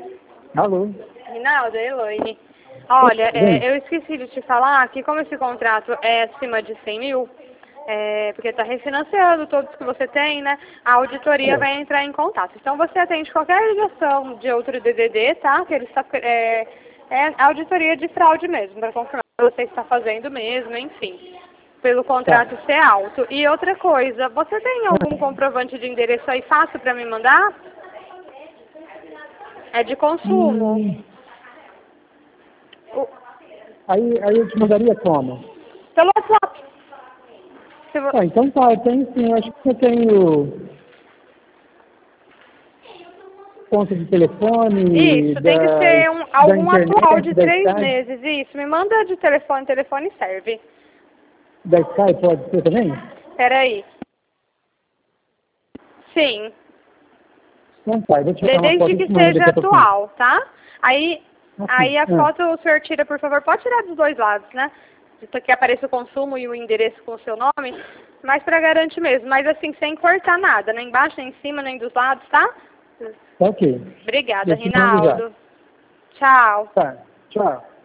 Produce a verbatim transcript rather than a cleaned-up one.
Alô? Rinaldo, é Elaine. Olha, é, eu esqueci de te falar que como esse contrato é acima de cem mil, é, porque está refinanciando todos que você tem, né? A auditoria É. vai entrar em contato. Então você atende qualquer ligação de outro D D D, tá? Que ele está, é, é auditoria de fraude mesmo, para confirmar que você está fazendo mesmo, enfim. Pelo contrato Tá. ser alto. E outra coisa, você tem algum comprovante de endereço aí fácil para me mandar? É de consumo. Hum, O, aí, aí eu te mandaria como? pelo WhatsApp. Se vo- Ah, então tá, eu tenho sim, eu acho que eu tenho conta de telefone, Isso, tem que da, ser um, da algum atual internet, de da três Skype. meses. Isso, me manda de telefone, telefone serve. Da Skype pode ser também? Peraí. Sim, Então tá, eu vou tirar de- uma desde foto e que te mando seja daqui a pouquinho. atual, tá? Aí, aí Assim, a ah, foto o senhor tira, por favor, pode tirar dos dois lados, né? Isso aqui apareça o consumo e o endereço com o seu nome, mas para garantir mesmo. Mas assim, sem cortar nada, nem embaixo, nem em cima, nem dos lados, tá? tá ok. Obrigada, Eu te mando já. Rinaldo. Tchau. Tá, tchau.